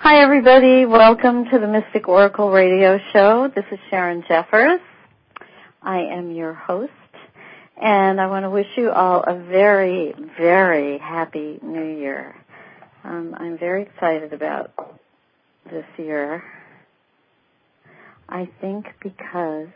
Hi, everybody. Welcome to the Mystic Oracle Radio Show. This is Sharon Jeffers. I am your host, and I want to wish you all a very, very happy New Year. I'm very excited about this year. I think because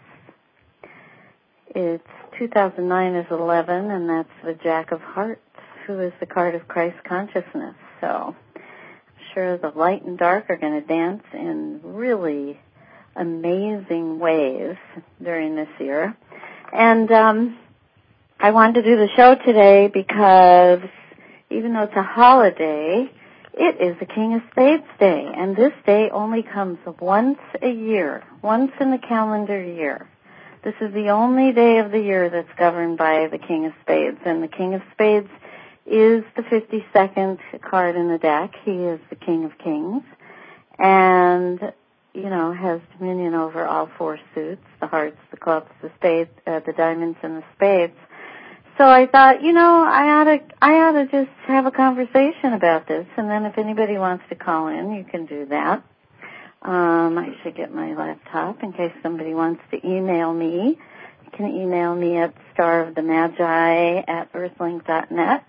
it's 2009 is 11, and that's the Jack of Hearts, who is the card of Christ consciousness. So sure the light and dark are going to dance in really amazing ways during this year. And I wanted to do the show today because even though it's a holiday, it is the King of Spades Day, and this day only comes once a year, once in the calendar year. This is the only day of the year that's governed by the King of Spades, and the King of Spades is the 52nd card in the deck. He is the King of Kings and, has dominion over all four suits, the hearts, the clubs, the spades, the diamonds, and the spades. So I thought, I ought to just have a conversation about this, and then if anybody wants to call in, you can do that. I should get my laptop in case somebody wants to email me. You can email me at starofthemagi@earthlink.net.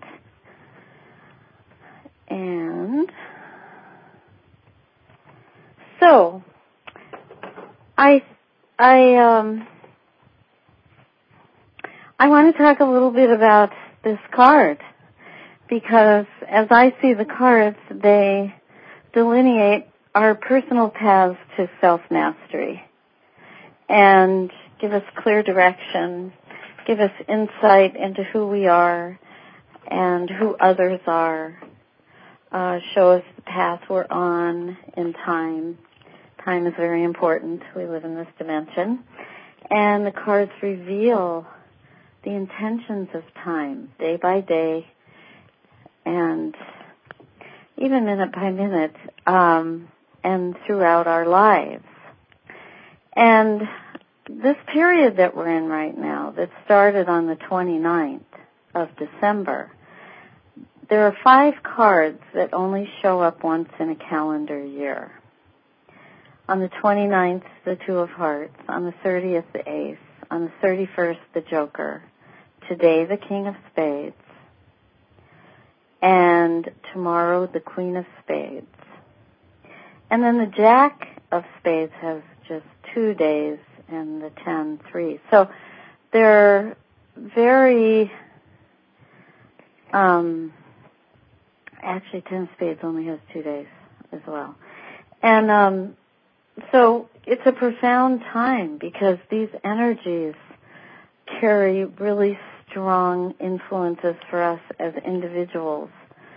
And so I want to talk a little bit about this card because as I see the cards, they delineate our personal paths to self-mastery and give us clear direction, give us insight into who we are and who others are, show us the path we're on in time. Time is very important. We live in this dimension. And the cards reveal the intentions of time, day by day, and even minute by minute, and throughout our lives. And this period that we're in right now, that started on the 29th of December, there are 5 cards that only show up once in a calendar year. On the 29th, the Two of Hearts. On the 30th, the Ace. On the 31st, the Joker. Today, the King of Spades. And tomorrow, the Queen of Spades. And then the Jack of Spades has just 2 days and the 10, 3. So they're very... Actually, 10 Spades only has 2 days as well. And so it's a profound time because these energies carry really strong influences for us as individuals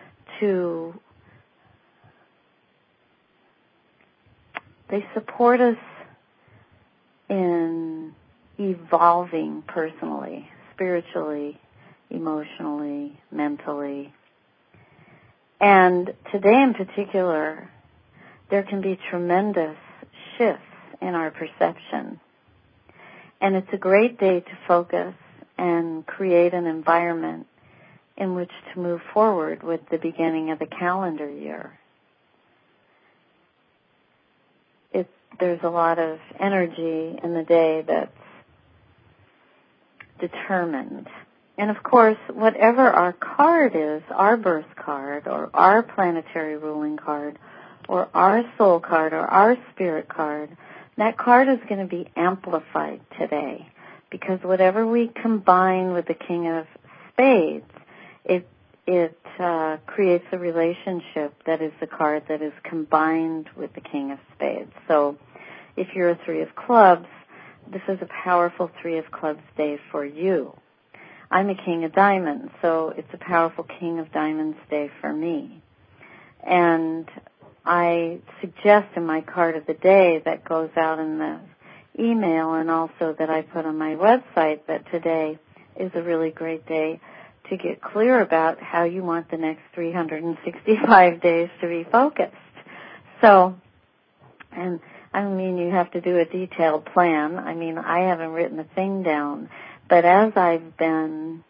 they support us in evolving personally, spiritually, emotionally, mentally. And today in particular, there can be tremendous shifts in our perception. And it's a great day to focus and create an environment in which to move forward with the beginning of the calendar year. There's a lot of energy in the day that's determined. And of course, whatever our card is, our birth card or our planetary ruling card or our soul card or our spirit card, that card is going to be amplified today because whatever we combine with the King of Spades, it creates a relationship that is the card that is combined with the King of Spades. So if you're a 3 of clubs, this is a powerful 3 of clubs day for you. I'm a King of Diamonds, so it's a powerful King of Diamonds day for me. And I suggest in my card of the day that goes out in the email and also that I put on my website that today is a really great day to get clear about how you want the next 365 days to be focused. So, and I mean you have to do a detailed plan. I mean, I haven't written a thing down. But as I've been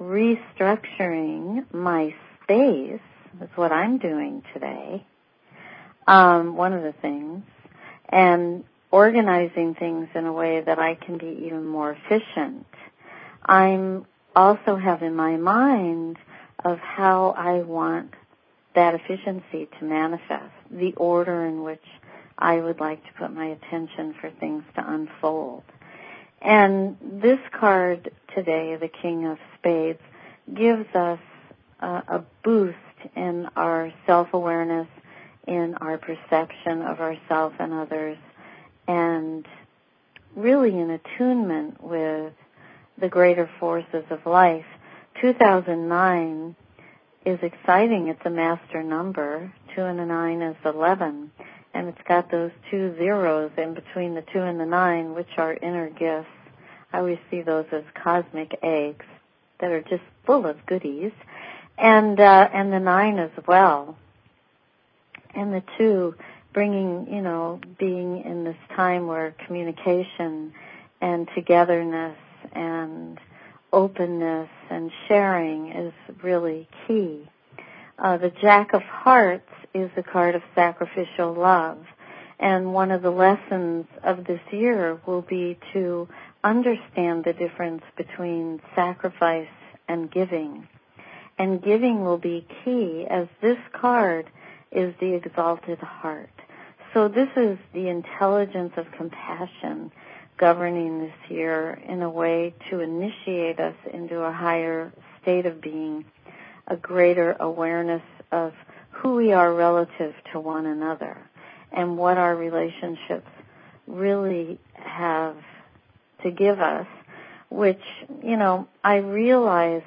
restructuring my space, that's what I'm doing today, one of the things, and organizing things in a way that I can be even more efficient. I'm also have in my mind of how I want that efficiency to manifest, the order in which I would like to put my attention for things to unfold. And this card today, the King of Spades, gives us a boost in our self-awareness, in our perception of ourselves and others, and really in attunement with the greater forces of life. 2009 is exciting. It's a master number. 2 and a 9 is 11. And it's got those 2 zeros in between the 2 and the 9, which are inner gifts. I always see those as cosmic eggs that are just full of goodies. And the 9 as well. And the 2 bringing, being in this time where communication and togetherness and openness and sharing is really key. The Jack of Hearts is the card of sacrificial love. And one of the lessons of this year will be to understand the difference between sacrifice and giving. And giving will be key, as this card is the exalted heart. So this is the intelligence of compassion governing this year in a way to initiate us into a higher state of being, a greater awareness of who we are relative to one another and what our relationships really have to give us, which, I realized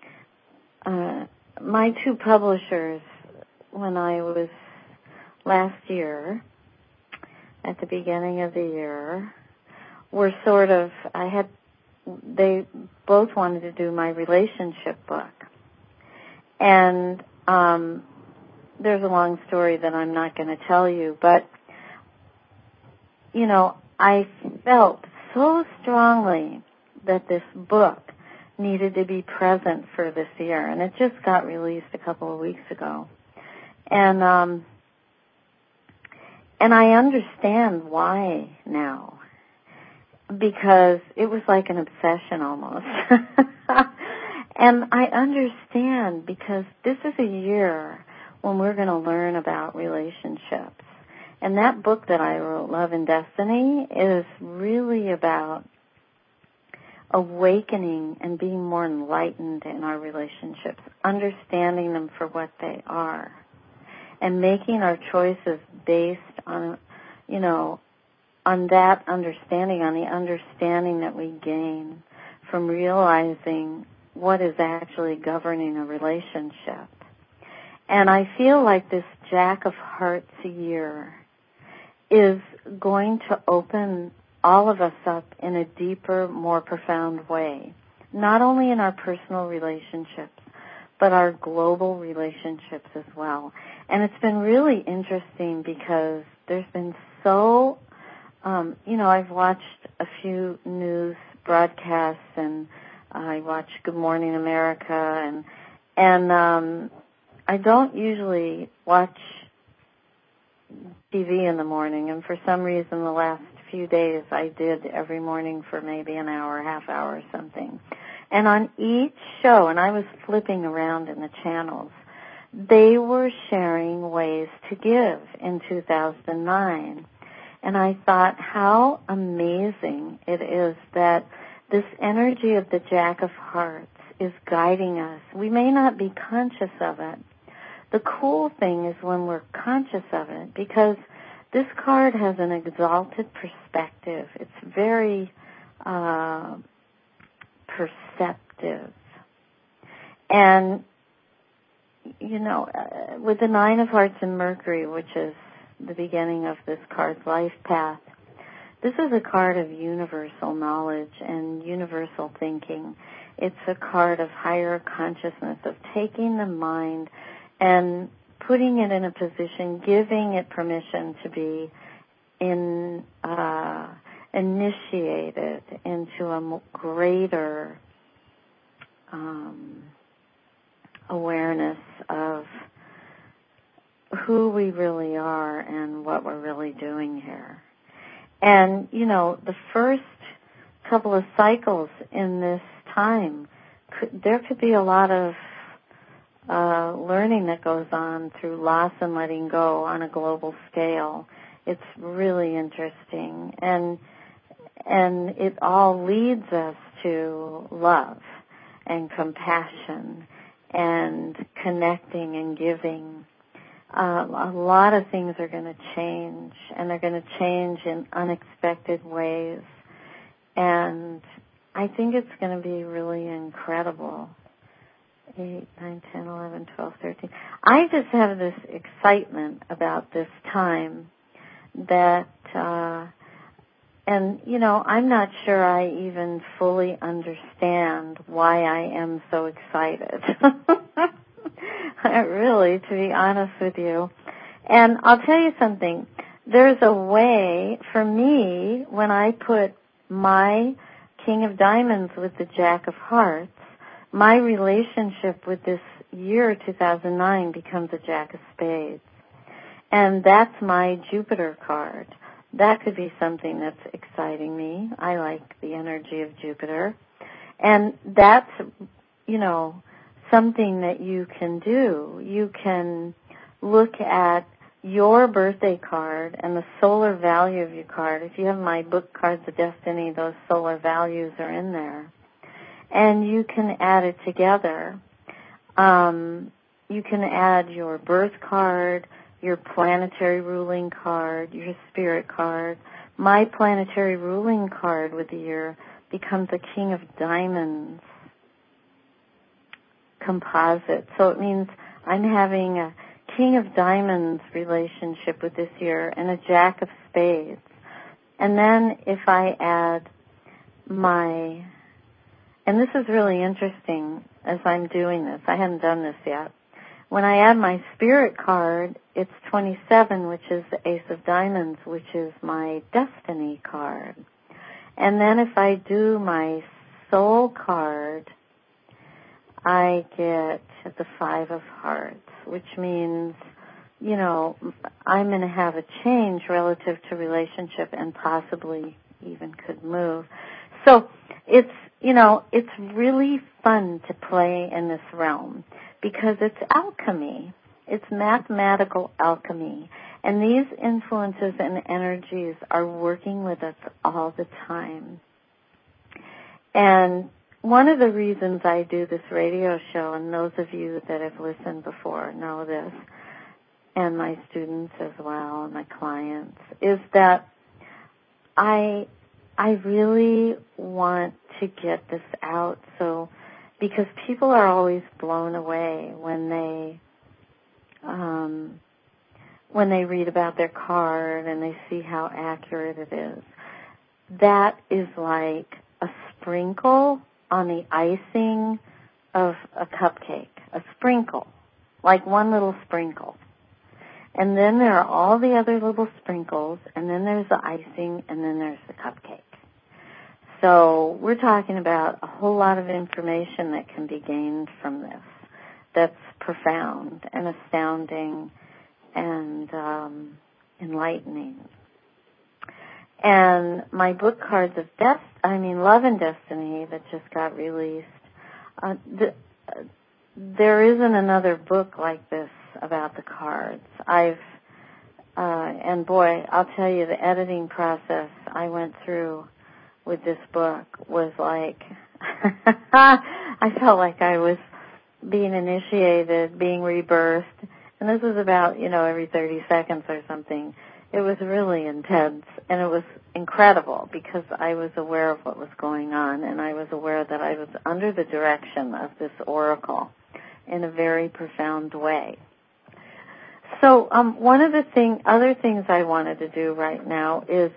my 2 publishers when I was last year, at the beginning of the year, were sort of, they both wanted to do my relationship book. And there's a long story that I'm not going to tell you, but, I felt so strongly that this book needed to be present for this year, and it just got released a couple of weeks ago. And I understand why now, because it was like an obsession almost. And I understand because this is a year when we're going to learn about relationships. And that book that I wrote, Love and Destiny, is really about awakening and being more enlightened in our relationships, understanding them for what they are, and making our choices based on, on that understanding, on the understanding that we gain from realizing what is actually governing a relationship. And I feel like this Jack of Hearts year is going to open all of us up in a deeper, more profound way, not only in our personal relationships, but our global relationships as well. And it's been really interesting because there's been so, I've watched a few news broadcasts, and I watch Good Morning America, and I don't usually watch TV in the morning, and for some reason the last few days I did every morning for maybe an hour, half hour or something. And on each show, and I was flipping around in the channels, they were sharing ways to give in 2009. And I thought how amazing it is that this energy of the Jack of Hearts is guiding us. We may not be conscious of it. The cool thing is when we're conscious of it, because this card has an exalted perspective. It's very perceptive. And, with the 9 of Hearts and Mercury, which is the beginning of this card's life path, this is a card of universal knowledge and universal thinking. It's a card of higher consciousness, of taking the mind and putting it in a position, giving it permission to be initiated into a greater awareness of who we really are and what we're really doing here. And, the first couple of cycles in this time, there could be a lot of learning that goes on through loss and letting go on a global scale. It's really interesting. And it all leads us to love and compassion and connecting and giving. A lot of things are going to change, and they're going to change in unexpected ways. And I think it's going to be really incredible. 8, 9, 10, 11, 12, 13. I just have this excitement about this time that, I'm not sure I even fully understand why I am so excited. Really, to be honest with you. And I'll tell you something. There's a way for me when I put my King of Diamonds with the Jack of Hearts, my relationship with this year, 2009, becomes a Jack of Spades. And that's my Jupiter card. That could be something that's exciting me. I like the energy of Jupiter. And that's, something that you can do. You can look at your birthday card and the solar value of your card. If you have my book, Cards of Destiny, those solar values are in there. And you can add it together. You can add your birth card, your planetary ruling card, your spirit card. My planetary ruling card with the year becomes a King of Diamonds composite. So it means I'm having a King of Diamonds relationship with this year and a Jack of Spades. And then if I add and this is really interesting as I'm doing this. I haven't done this yet. When I add my spirit card, it's 27, which is the Ace of Diamonds, which is my destiny card. And then if I do my soul card, I get the 5 of Hearts, which means, I'm going to have a change relative to relationship and possibly even could move. So it's really fun to play in this realm because it's alchemy. It's mathematical alchemy. And these influences and energies are working with us all the time. And one of the reasons I do this radio show, and those of you that have listened before know this, and my students as well, and my clients, is that I really want to get this out. So, because people are always blown away when they read about their card and they see how accurate it is. That is like a sprinkle on the icing of a cupcake. A sprinkle, like one little sprinkle. And then there are all the other little sprinkles, and then there's the icing, and then there's the cupcake. So we're talking about a whole lot of information that can be gained from this that's profound and astounding and enlightening. And my book, Cards of Love and Destiny, that just got released, there isn't another book like this about the cards. And boy, I'll tell you, the editing process I went through with this book was like, I felt like I was being initiated, being rebirthed. And this was about, every 30 seconds or something. It was really intense, and it was incredible because I was aware of what was going on, and I was aware that I was under the direction of this oracle in a very profound way. So one of the other things I wanted to do right now is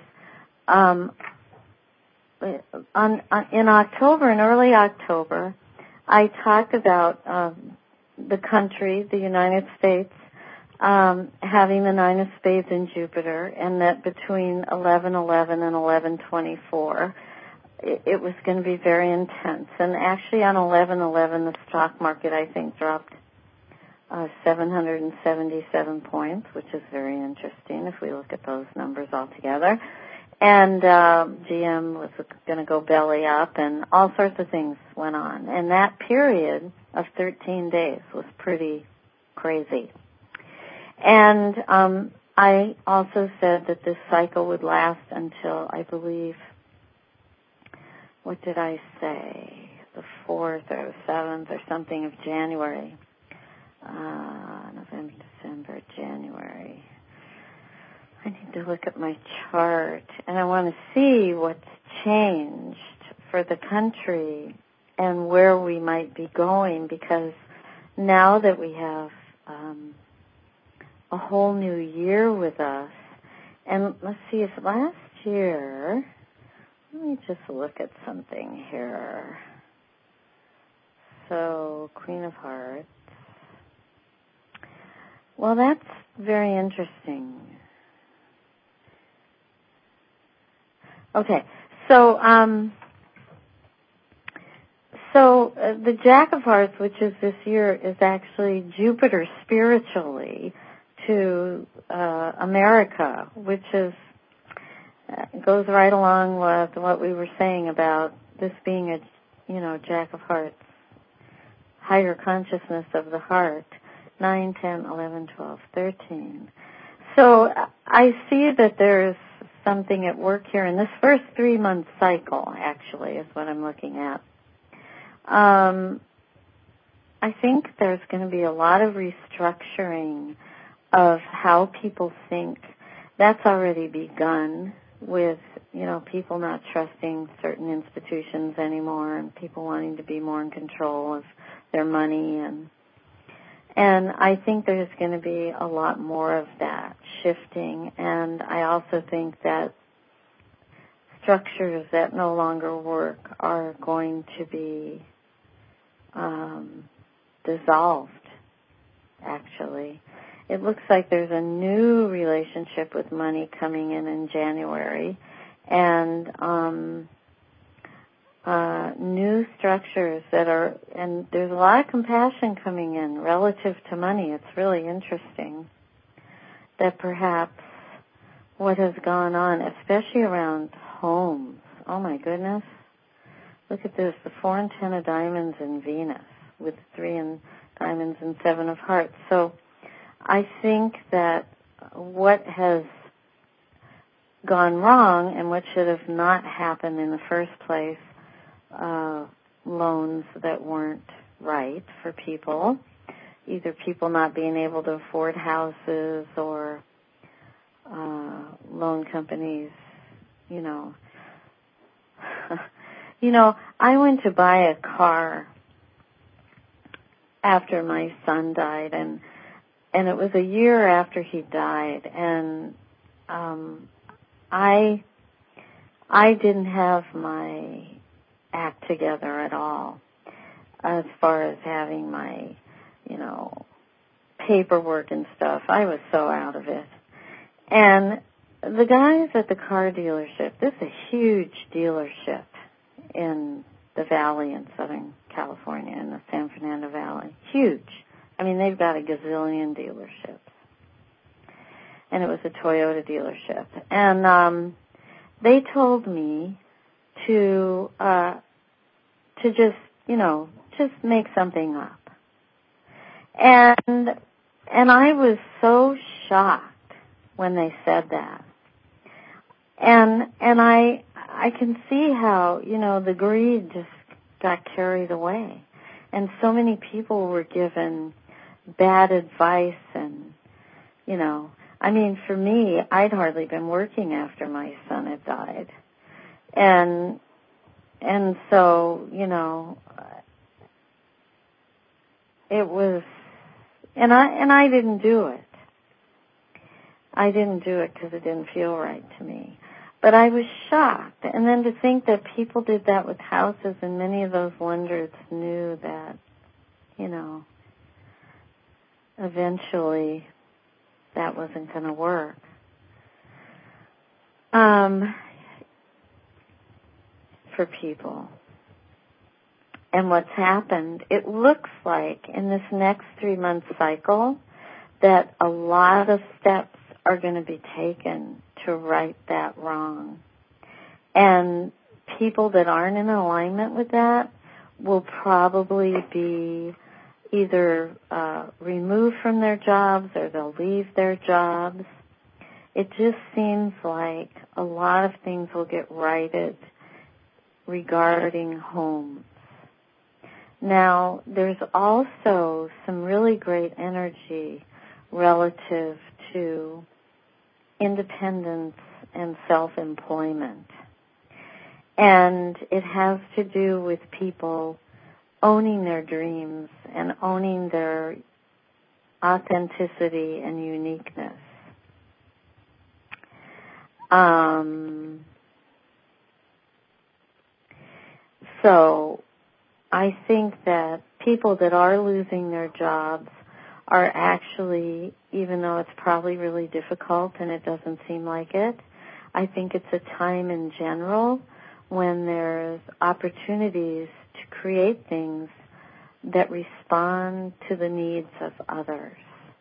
in October, in early October, I talked about the country, the United States, having the 9 of Spades in Jupiter, and that between 11/11 and 11/24, it was going to be very intense. And actually on 11/11, the stock market, I think, dropped 777 points, which is very interesting if we look at those numbers all together. And GM was going to go belly up, and all sorts of things went on. And that period of 13 days was pretty crazy. And I also said that this cycle would last until, I believe, what did I say, the 4th or 7th or something of January. November, December, January. I need to look at my chart, and I want to see what's changed for the country and where we might be going, because now that we have a whole new year with us, and let's see if last year, let me just look at something here. So, Queen of Hearts. Well, that's very interesting. Okay, so the Jack of Hearts, which is this year, is actually Jupiter spiritually to America, which is goes right along with what we were saying about this being a Jack of Hearts, higher consciousness of the heart. 9, 10, 11, 12, 13. So I see that there's something at work here in this first 3-month cycle, actually, is what I'm looking at. I think there's going to be a lot of restructuring of how people think. That's already begun with, people not trusting certain institutions anymore, and people wanting to be more in control of their money, and I think there's going to be a lot more of that shifting. And I also think that structures that no longer work are going to be dissolved, actually. It looks like there's a new relationship with money coming in January, and new structures that are, and there's a lot of compassion coming in relative to money. It's really interesting that perhaps what has gone on, especially around homes, oh my goodness, look at this, the 4 and 10 of diamonds in Venus with 3 and diamonds and 7 of hearts. So I think that what has gone wrong and what should have not happened in the first place, loans that weren't right for people, either people not being able to afford houses or loan companies, I went to buy a car after my son died, and it was a year after he died, and I didn't have my act together at all as far as having my, paperwork and stuff. I was so out of it. And the guys at the car dealership, this is a huge dealership in the valley in Southern California, in the San Fernando Valley. Huge. I mean, they've got a gazillion dealerships. And it was a Toyota dealership. And they told me to just, just make something up. And I was so shocked when they said that. And I can see how, the greed just got carried away. And so many people were given bad advice and, for me, I'd hardly been working after my son had died. And so, it was, and I didn't do it. I didn't do it because it didn't feel right to me. But I was shocked. And then to think that people did that with houses, and many of those lenders knew that, eventually that wasn't going to work. For people. and what's happened, it looks like in this next 3-month cycle that a lot of steps are going to be taken to right that wrong. And people that aren't in alignment with that will probably be either removed from their jobs or they'll leave their jobs. It just seems like a lot of things will get righted regarding homes. Now, there's also some really great energy relative to independence and self-employment. And it has to do with people owning their dreams and owning their authenticity and uniqueness. So I think that people that are losing their jobs are actually, even though it's probably really difficult and it doesn't seem like it, I think it's a time in general when there's opportunities to create things that respond to the needs of others.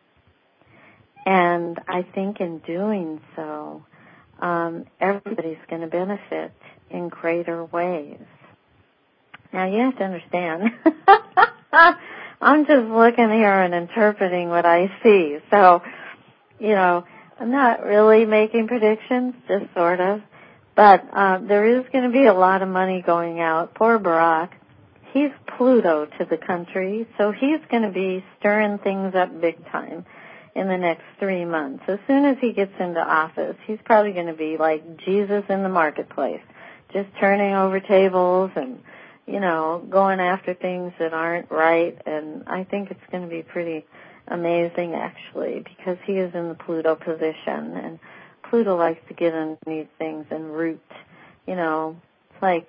And I think in doing so, everybody's going to benefit in greater ways. Now, you have to understand, I'm just looking here and interpreting what I see. So, I'm not really making predictions, just sort of. But there is going to be a lot of money going out. Poor Barack. He's Pluto to the country, so he's going to be stirring things up big time in the next 3 months. As soon as he gets into office, he's probably going to be like Jesus in the marketplace, just turning over tables and, going after things that aren't right. And I think it's going to be pretty amazing, actually, because he is in the Pluto position, and Pluto likes to get underneath things and root. It's like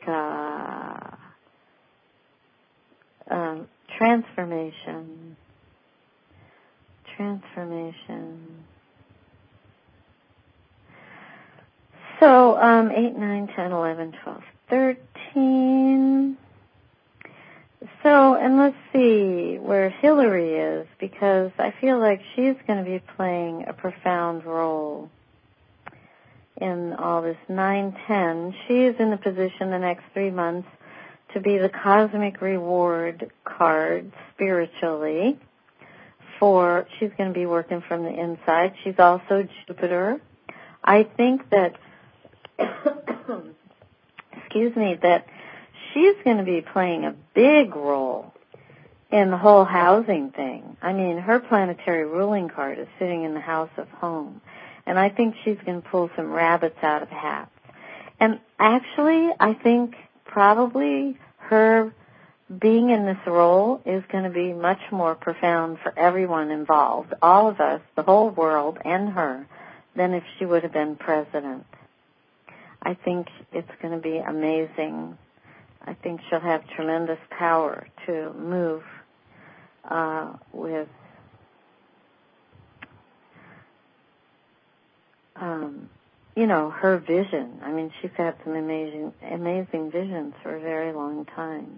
transformation. So 8, 9, 10, 11, 12, 13. So, and let's see where Hillary is, because I feel like she's going to be playing a profound role in all this. 9, 10. She is in the position the next 3 months to be the cosmic reward card spiritually. She's going to be working from the inside. She's also Jupiter. I think that, that she's going to be playing a big role in the whole housing thing. I mean, her planetary ruling card is sitting in the house of home. And I think she's going to pull some rabbits out of hats. And actually, I think probably her being in this role is going to be much more profound for everyone involved, all of us, the whole world, and her, than if she would have been president. I think it's going to be amazing. I think she'll have tremendous power to move with her vision. I mean, she's had some amazing visions for a very long time.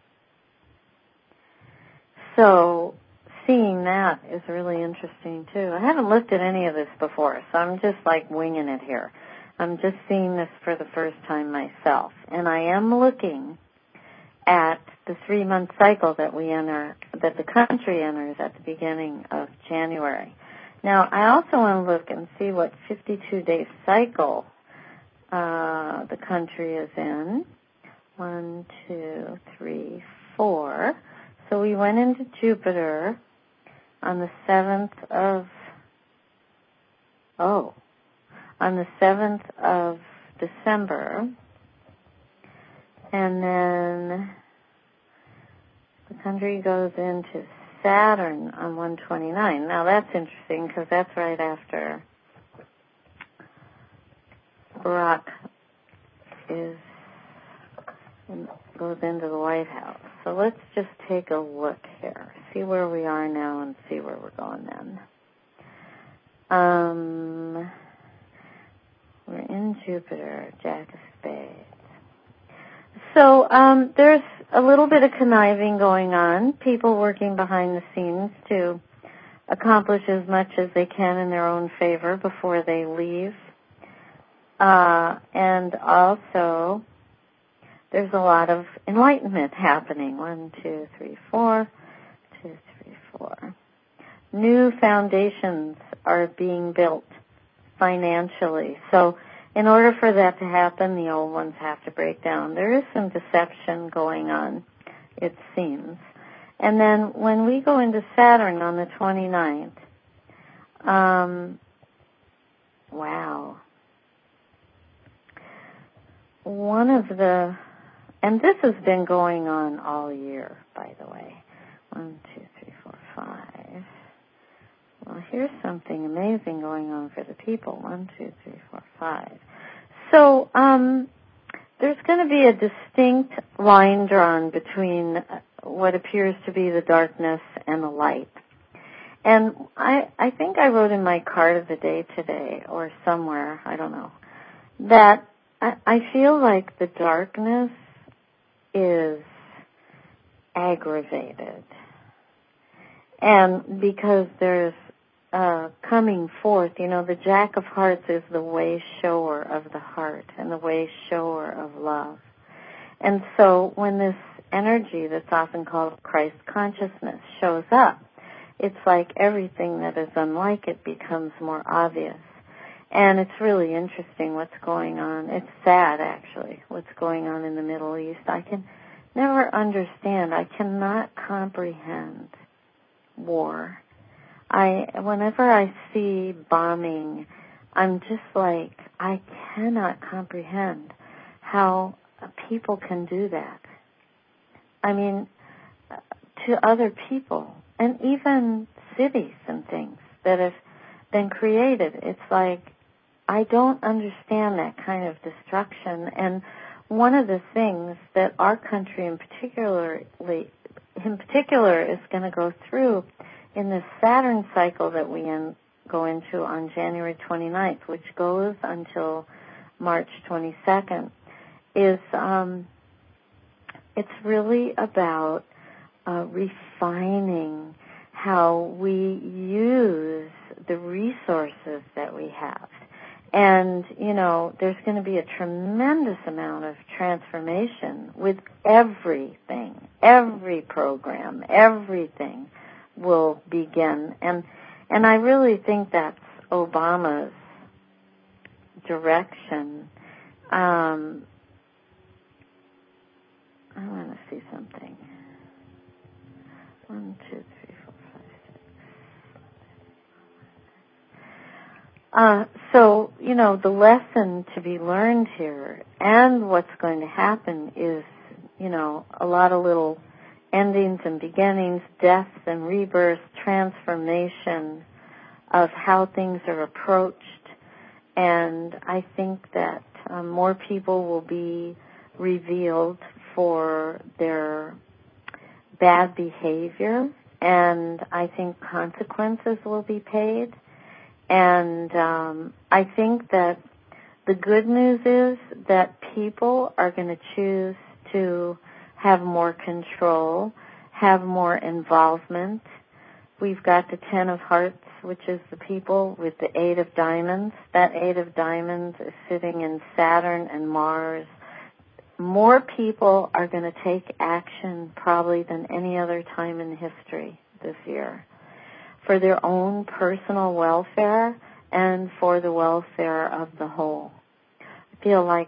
So seeing that is really interesting, too. I haven't looked at any of this before, so I'm just like winging it here. I'm just seeing this for the first time myself. And I am looking at the 3-month cycle that the country enters at the beginning of January. Now, I also want to look and see what 52-day cycle the country is in. 1, 2, 3, 4. So we went into Jupiter on the 7th of December, and then the country goes into Saturn on 129. Now that's interesting because that's right after Barack goes into the White House. So let's just take a look here, see where we are now and see where we're going then. We're in Jupiter, Jack of Spades. So there's a little bit of conniving going on, people working behind the scenes to accomplish as much as they can in their own favor before they leave. And also, there's a lot of enlightenment happening. 1, 2, 3, 4. 2, 3, 4. New foundations are being built financially. So in order for that to happen, the old ones have to break down. There is some deception going on, it seems. And then when we go into Saturn on the 29th, wow. One of the, and this has been going on all year, by the way. 1, 2, 3, 4, 5. Well, here's something amazing going on for the people. 1, 2, 3, 4, 5. So, there's going to be a distinct line drawn between what appears to be the darkness and the light. And I think I wrote in my card of the day today, or somewhere, I don't know, that I feel like the darkness is aggravated. And because there's coming forth, the Jack of Hearts is the way shower of the heart and the way shower of love. And so when this energy that's often called Christ consciousness shows up, it's like everything that is unlike it becomes more obvious. And it's really interesting what's going on. It's sad, actually, what's going on in the Middle East. I can never understand. I cannot comprehend war. Whenever I see bombing, I'm just like, I cannot comprehend how people can do that. I mean, to other people, and even cities and things that have been created. It's like, I don't understand that kind of destruction. And one of the things that our country in particular is going to go through in this Saturn cycle that we go into on January 29th, which goes until March 22nd, is it's really about refining how we use the resources that we have. And, there's going to be a tremendous amount of transformation with everything, every program, everything will begin. And I really think that's Obama's direction. I want to see something. 1, 2, 3, 4, 5, 6. So, the lesson to be learned here and what's going to happen is, a lot of little endings and beginnings, deaths and rebirths, transformation of how things are approached. And I think that more people will be revealed for their bad behavior, and I think consequences will be paid. And I think that the good news is that people are going to choose to have more control, have more involvement. We've got the 10 of Hearts, which is the people, with the 8 of Diamonds. That 8 of Diamonds is sitting in Saturn and Mars. More people are going to take action probably than any other time in history this year for their own personal welfare and for the welfare of the whole. I feel like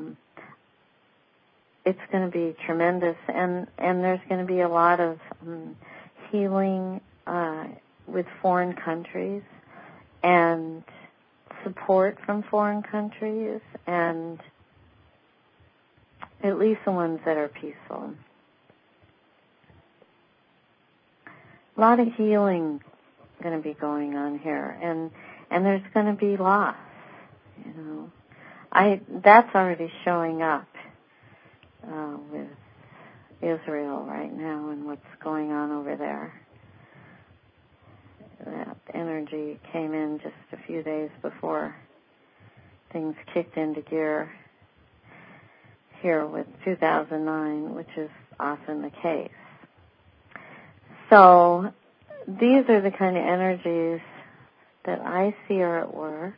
it's going to be tremendous, and there's going to be a lot of healing with foreign countries and support from foreign countries, and at least the ones that are peaceful. A lot of healing going to be going on here, and there's going to be loss. That's already showing up with Israel right now and what's going on over there. That energy came in just a few days before things kicked into gear here with 2009, which is often the case. So these are the kind of energies that I see are at work.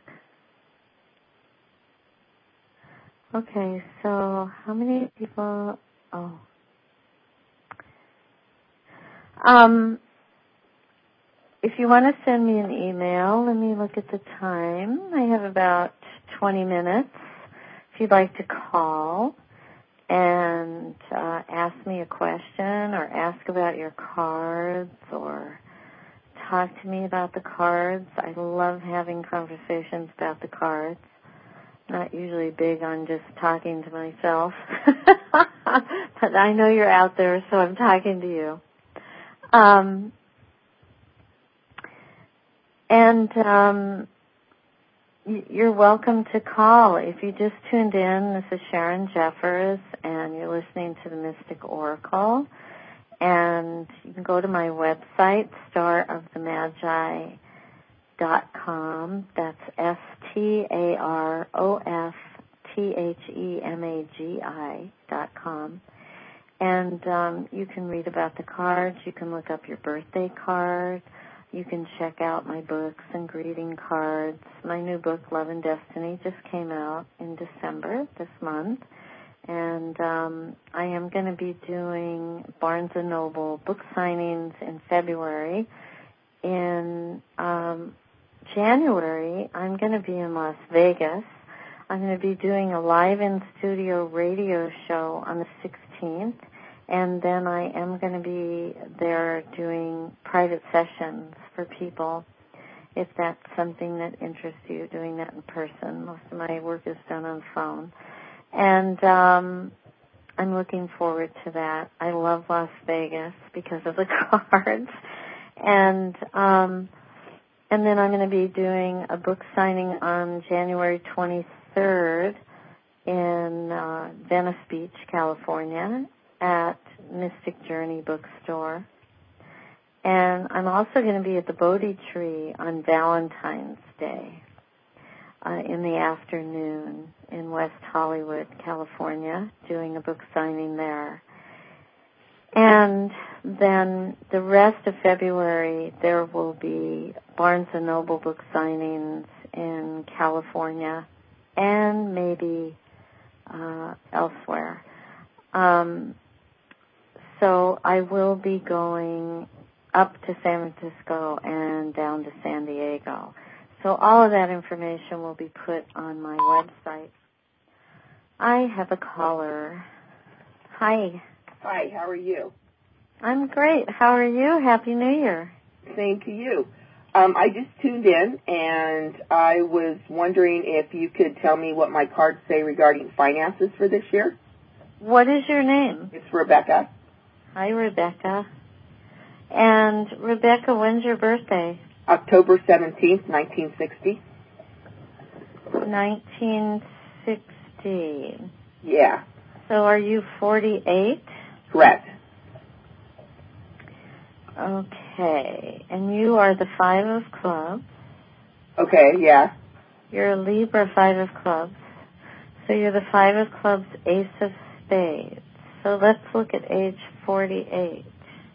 Okay, so how many people? If you want to send me an email, let me look at the time. I have about 20 minutes. If you'd like to call and ask me a question or ask about your cards or talk to me about the cards. I love having conversations about the cards. Not usually big on just talking to myself. But I know you're out there, so I'm talking to you. You're welcome to call. If you just tuned in, this is Sharon Jeffers, and you're listening to the Mystic Oracle. And you can go to my website, starofthemagi.com. That's STAROFTHEMAGI.com. And you can read about the cards. You can look up your birthday card. You can check out my books and greeting cards. My new book, Love and Destiny, just came out in December this month. And I am going to be doing Barnes & Noble book signings in February. In January, I'm going to be in Las Vegas. I'm going to be doing a live in-studio radio show on the 16th. And then I am going to be there doing private sessions for people, if that's something that interests you, doing that in person. Most of my work is done on phone. And I'm looking forward to that. I love Las Vegas because of the cards. And then I'm going to be doing a book signing on January 23rd in Venice Beach, California, at Mystic Journey Bookstore. And I'm also going to be at the Bodhi Tree on Valentine's Day in the afternoon in West Hollywood, California, doing a book signing there. And then the rest of February, there will be Barnes & Noble book signings in California and maybe elsewhere. So I will be going up to San Francisco and down to San Diego. So all of that information will be put on my website. I have a caller. Hi. Hi, how are you? I'm great. How are you? Happy New Year. Same to you. I just tuned in, and I was wondering if you could tell me what my cards say regarding finances for this year. What is your name? It's Rebecca. Hi, Rebecca. And, Rebecca, when's your birthday? October 17th, 1960. 1960. Yeah. So are you 48? Correct. Okay. And you are the 5 of clubs. Okay, yeah. You're a Libra 5 of clubs. So you're the 5 of clubs, Ace of spades. So let's look at age 48.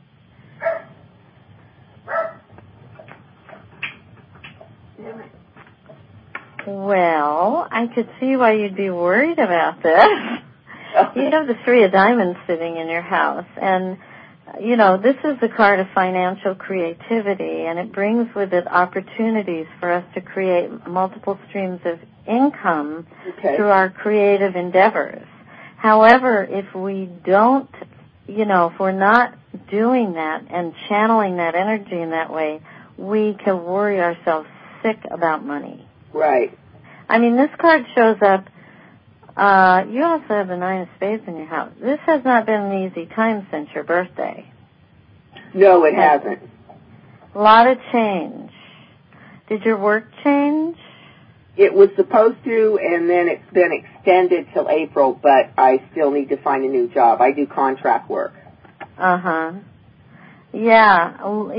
Well, I could see why you'd be worried about this. You have the 3 of diamonds sitting in your house, and, you know, this is the card of financial creativity, and it brings with it opportunities for us to create multiple streams of income through our creative endeavors. However, if we don't, you know, if we're not doing that and channeling that energy in that way, we can worry ourselves sick about money. Right. I mean, this card shows up. You also have the 9 of spades in your house. This has not been an easy time since your birthday. No, it hasn't. A lot of change. Did your work change? It was supposed to, and then it's been extended till April, but I still need to find a new job. I do contract work. Uh-huh. Yeah.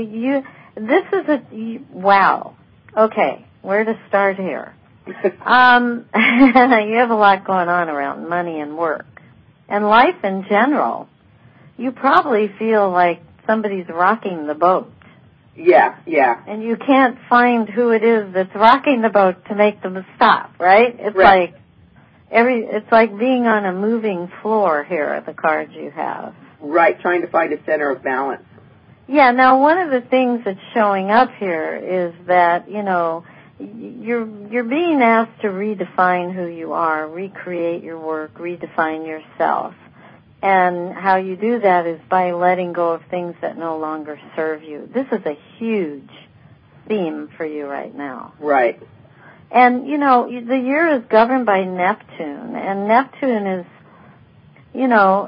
Wow. Okay, where to start here? You have a lot going on around money and work. and life in general, you probably feel like somebody's rocking the boat. Yeah, yeah. And you can't find who it is that's rocking the boat to make them stop, right? It's right. it's like being on a moving floor here are the cards you have. Right, trying to find a center of balance. Yeah, now one of the things that's showing up here is that, you know, you're being asked to redefine who you are, recreate your work, redefine yourself. And how you do that is by letting go of things that no longer serve you. This is a huge theme for you right now. Right. And, you know, the year is governed by Neptune, and Neptune is, you know,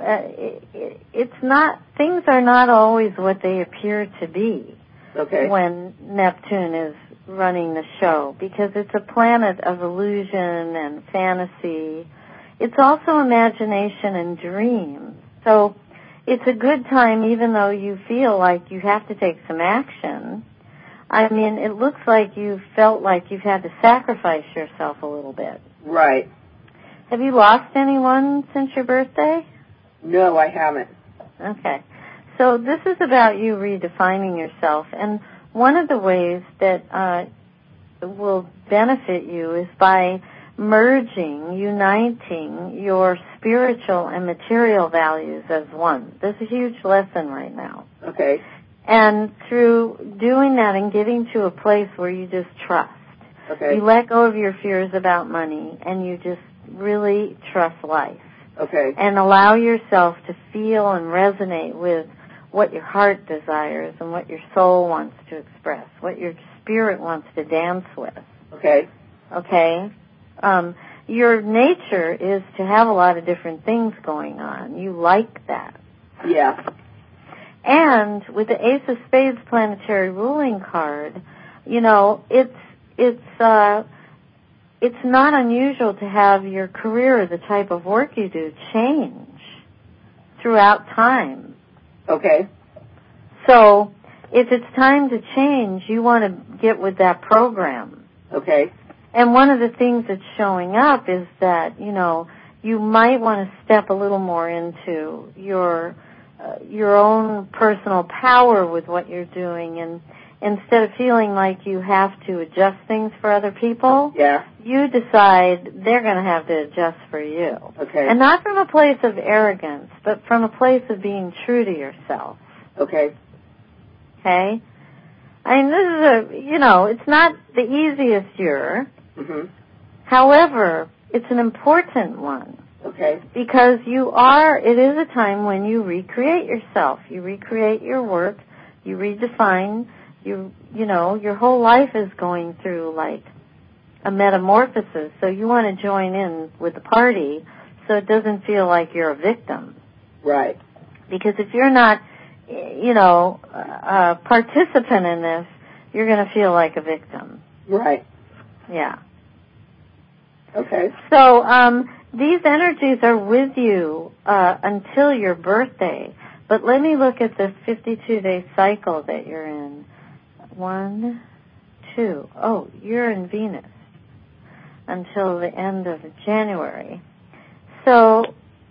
it's not, things are not always what they appear to be. Okay. When Neptune is running the show, because it's a planet of illusion and fantasy. It's also imagination and dreams. So it's a good time, even though you feel like you have to take some action. I mean, it looks like you felt like you've had to sacrifice yourself a little bit. Right. Have you lost anyone since your birthday? No, I haven't. Okay. So this is about you redefining yourself. And one of the ways that will benefit you is by merging, uniting your spiritual and material values as one. There's a huge lesson right now. Okay. And through doing that and getting to a place where you just trust. Okay. You let go of your fears about money and you just really trust life. Okay. And allow yourself to feel and resonate with what your heart desires and what your soul wants to express, what your spirit wants to dance with. Okay. Okay? Your nature is to have a lot of different things going on. You like that. Yeah. And with the Ace of Spades planetary ruling card, you know, it's not unusual to have your career, the type of work you do, change throughout time. Okay. So if it's time to change, you want to get with that program. Okay. And one of the things that's showing up is that, you know, you might want to step a little more into your own personal power with what you're doing, and instead of feeling like you have to adjust things for other people, yeah, you decide they're going to have to adjust for you. Okay. And not from a place of arrogance, but from a place of being true to yourself. Okay. Okay? I mean, this is it's not the easiest year. Mm-hmm. However, it's an important one. Okay. Because it is a time when you recreate yourself. You recreate your work. You redefine. Your whole life is going through like a metamorphosis. So you want to join in with the party so it doesn't feel like you're a victim. Right. Because if you're not, a participant in this, you're going to feel like a victim. Right. Yeah. Okay. So, these energies are with you until your birthday. But let me look at the 52-day cycle that you're in. 1, 2. Oh, you're in Venus until the end of January. So,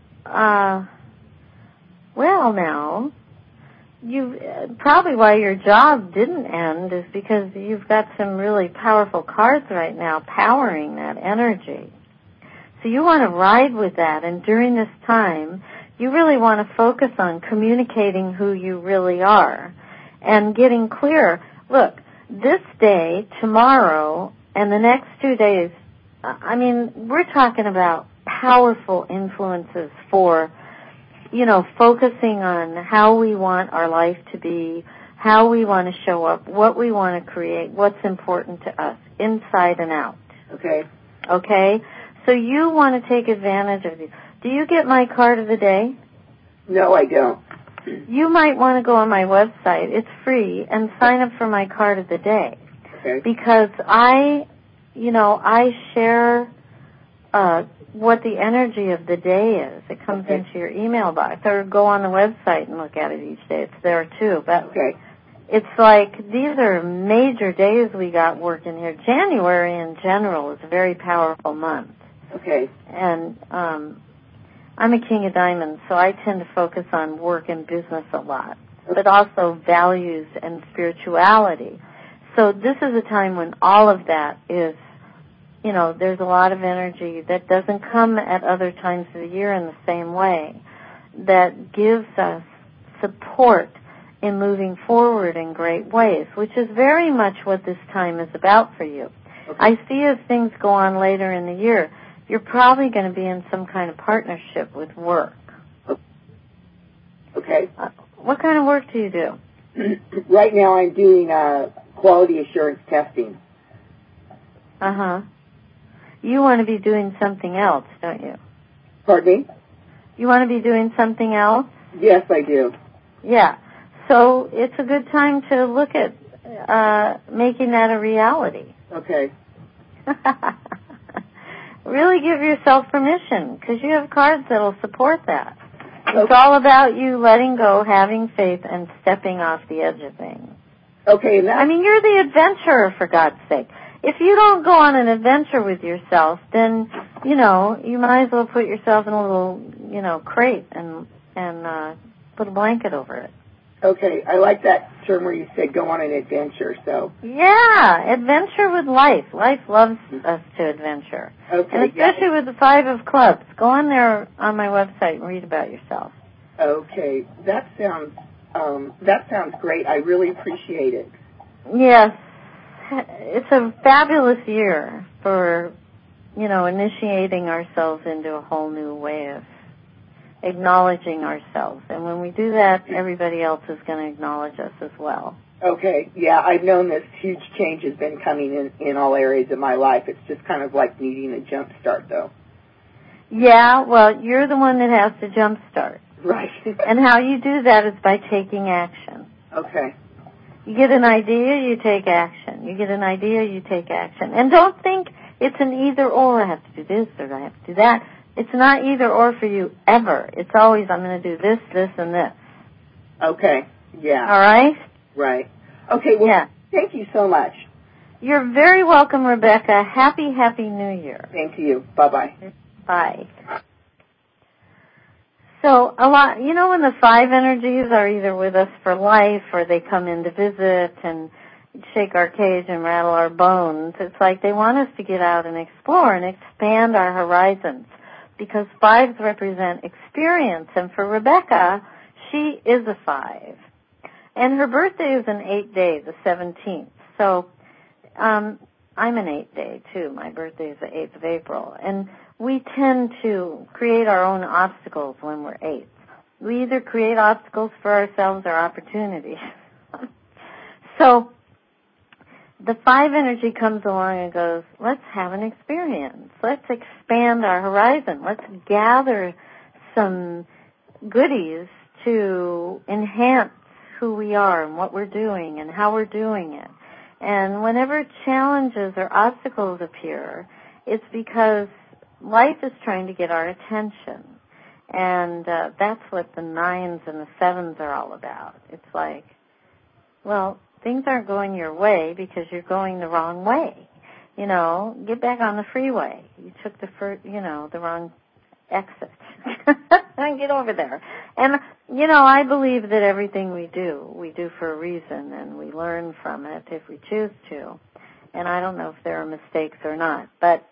now, probably why your job didn't end is because you've got some really powerful cards right now powering that energy. So you want to ride with that, and during this time, you really want to focus on communicating who you really are and getting clear. Look, this day, tomorrow, and the next 2 days, we're talking about powerful influences for, focusing on how we want our life to be, how we want to show up, what we want to create, what's important to us, inside and out. Okay. Okay? So you want to take advantage of these. Do you get my card of the day? No, I don't. You might want to go on my website. It's free, and sign up for my card of the day. Okay. Because I share what the energy of the day is. It comes into your email box. Or go on the website and look at it each day. It's there too. But it's like these are major days we got working here. January in general is a very powerful month. Okay. And I'm a King of Diamonds, so I tend to focus on work and business a lot, but also values and spirituality. So this is a time when all of that is, there's a lot of energy that doesn't come at other times of the year in the same way, that gives us support in moving forward in great ways, which is very much what this time is about for you. Okay. I see as things go on later in the year, you're probably going to be in some kind of partnership with work. Okay. What kind of work do you do? Right now I'm doing quality assurance testing. Uh-huh. You want to be doing something else, don't you? Pardon me? You want to be doing something else? Yes, I do. Yeah. So it's a good time to look at making that a reality. Okay. Really give yourself permission, because you have cards that will support that. It's all about you letting go, having faith, and stepping off the edge of things. Okay. You're the adventurer, for God's sake. If you don't go on an adventure with yourself, then, you might as well put yourself in a little, crate and put a blanket over it. Okay, I like that term where you said go on an adventure, so. Yeah, adventure with life. Life loves us to adventure. Okay. And especially with the 5 of Clubs. Go on there on my website and read about yourself. Okay, that sounds great. I really appreciate it. Yes. It's a fabulous year for, initiating ourselves into a whole new way of acknowledging ourselves. And when we do that, everybody else is going to acknowledge us as well. Okay, yeah, I've known this huge change has been coming in all areas of my life. It's just kind of like needing a jump start, though. Yeah, well, you're the one that has to jump start. Right. And how you do that is by taking action. Okay. You get an idea, you take action. You get an idea, you take action. And don't think it's an either or. I have to do this or I have to do that. It's not either or for you ever. It's always I'm going to do this, this, and this. Okay. Yeah. All right? Right. Okay, well, yeah. Thank you so much. You're very welcome, Rebecca. Happy New Year. Same to you. Bye-bye. Bye. So a lot, when the 5 energies are either with us for life or they come in to visit and shake our cage and rattle our bones, it's like they want us to get out and explore and expand our horizons, because 5s represent experience. And for Rebecca, she is a 5. And her birthday is an 8-day, the 17th. So I'm an 8-day, too. My birthday is the 8th of April. And we tend to create our own obstacles when we're 8s. We either create obstacles for ourselves or opportunities. So the 5 energy comes along and goes, let's have an experience. Let's expand our horizon. Let's gather some goodies to enhance who we are and what we're doing and how we're doing it. And whenever challenges or obstacles appear, it's because life is trying to get our attention. And that's what the 9s and the 7s are all about. It's like, well, things aren't going your way because you're going the wrong way. Get back on the freeway. You took the wrong exit. Get over there. And, I believe that everything we do for a reason, and we learn from it if we choose to. And I don't know if there are mistakes or not. But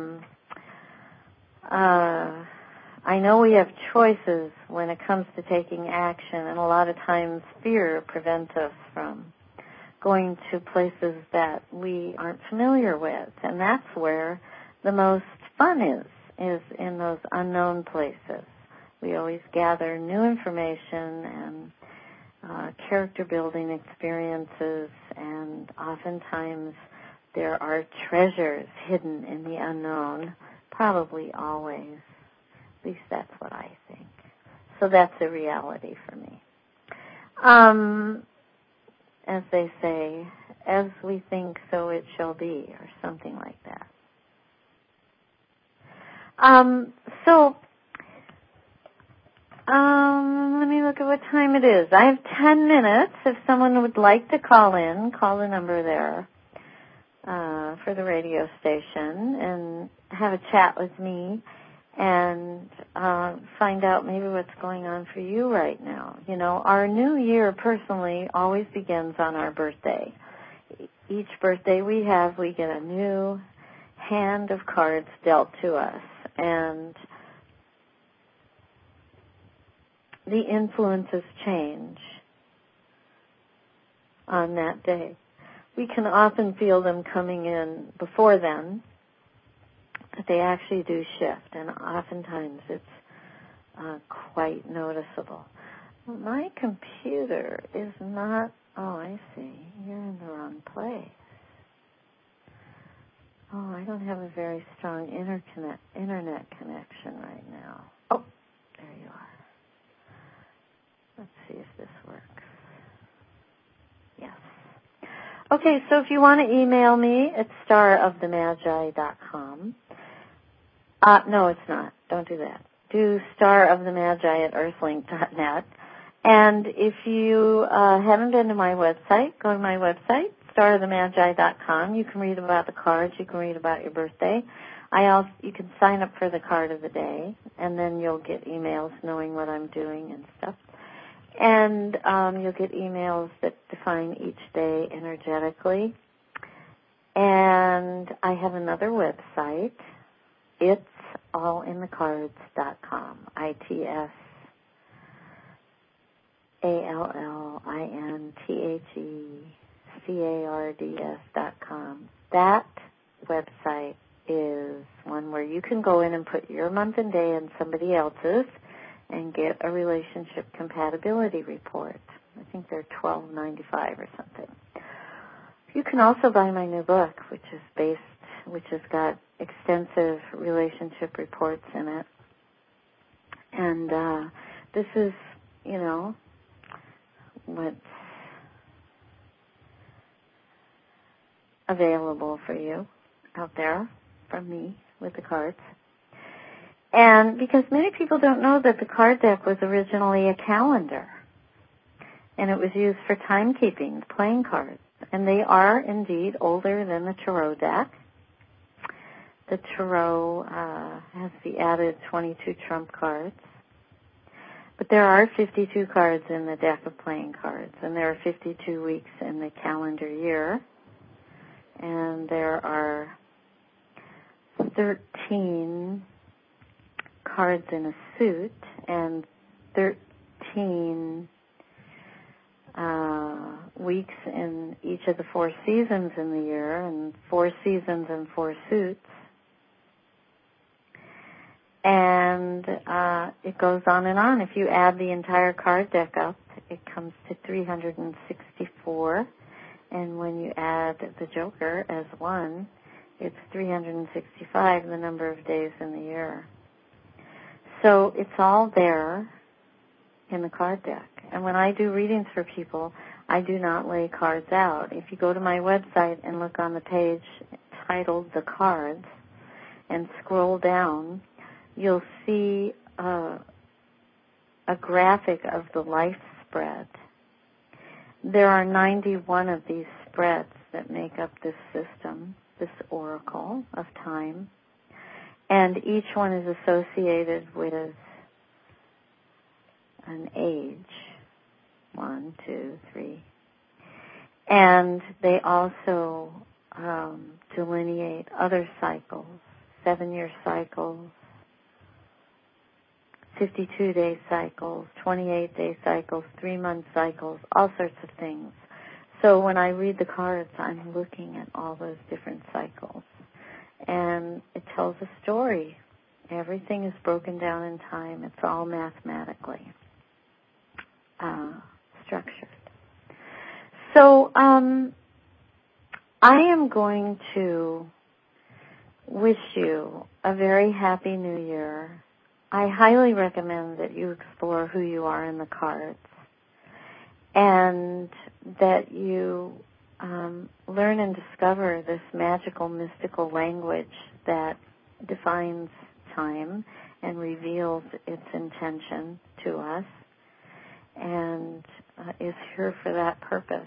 I know we have choices when it comes to taking action, and a lot of times fear prevents us from going to places that we aren't familiar with. And that's where the most fun is in those unknown places. We always gather new information and character-building experiences, and oftentimes there are treasures hidden in the unknown, probably always. At least that's what I think. So that's a reality for me. As they say, as we think, so it shall be, or something like that. Let me look at what time it is. I have 10 minutes. If someone would like to call in, call the number there for the radio station and have a chat with me. and find out maybe what's going on for you right now. You know, our new year personally always begins on our birthday. Each birthday we have, we get a new hand of cards dealt to us, and the influences change on that day. We can often feel them coming in before then, but they actually do shift, and oftentimes it's quite noticeable. Well, my computer is not, oh, I see, you're in the wrong place. Oh, I don't have a very strong internet connection right now. Oh, there you are. Let's see if this works. Yes. Okay, so if you want to email me, it's starofthemagi.com. No, it's not. Don't do that. Do starofthemagi@earthlink.net. And if you haven't been to my website, go to my website, starofthemagi.com. You can read about the cards. You can read about your birthday. You can sign up for the card of the day, and then you'll get emails knowing what I'm doing and stuff. And you'll get emails that define each day energetically. And I have another website. It's allinthecards.com. ITSALLINTHECARDS.com. That website is one where you can go in and put your month and day and somebody else's and get a relationship compatibility report. I think they're $12.95 or something. You can also buy my new book, which has got extensive relationship reports in it. And this is, you know, what's available for you out there from me with the cards. And because many people don't know that the card deck was originally a calendar, and it was used for timekeeping, playing cards. And they are indeed older than the Tarot deck. The Tarot has the added 22 trump cards. But there are 52 cards in the deck of playing cards, and there are 52 weeks in the calendar year. And there are 13 cards in a suit and 13 weeks in each of the 4 seasons in the year, and 4 seasons and 4 suits. And it goes on and on. If you add the entire card deck up, it comes to 364. And when you add the Joker as one, it's 365, the number of days in the year. So it's all there in the card deck. And when I do readings for people, I do not lay cards out. If you go to my website and look on the page titled The Cards and scroll down, you'll see a graphic of the life spread. There are 91 of these spreads that make up this system, this oracle of time, and each one is associated with an age, 1, 2, 3. And they also delineate other cycles, 7-year cycles, 52-day cycles, 28-day cycles, 3-month cycles, all sorts of things. So when I read the cards, I'm looking at all those different cycles. And it tells a story. Everything is broken down in time. It's all mathematically structured. So I am going to wish you a very happy new year. I highly recommend that you explore who you are in the cards and that you learn and discover this magical, mystical language that defines time and reveals its intention to us and is here for that purpose.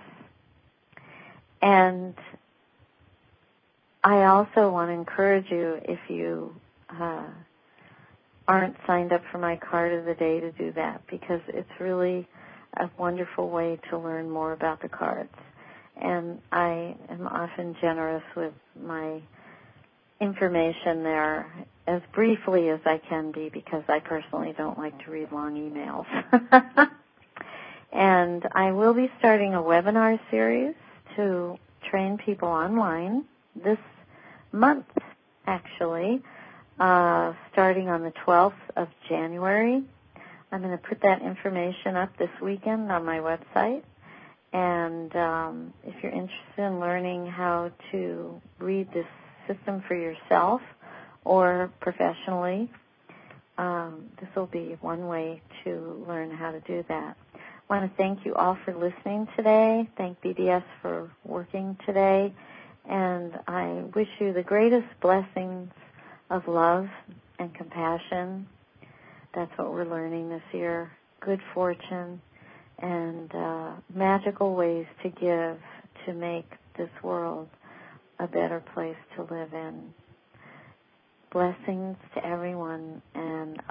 And I also want to encourage you, if you aren't signed up for my card of the day to do that, because it's really a wonderful way to learn more about the cards. And I am often generous with my information there as briefly as I can be, because I personally don't like to read long emails. And I will be starting a webinar series to train people online this month, actually, starting on the 12th of January. I'm going to put that information up this weekend on my website. And if you're interested in learning how to read this system for yourself or professionally, this will be one way to learn how to do that. I want to thank you all for listening today. Thank BDS for working today. And I wish you the greatest blessings of love and compassion. That's what we're learning this year. Good fortune and magical ways to give to make this world a better place to live in. Blessings to everyone, and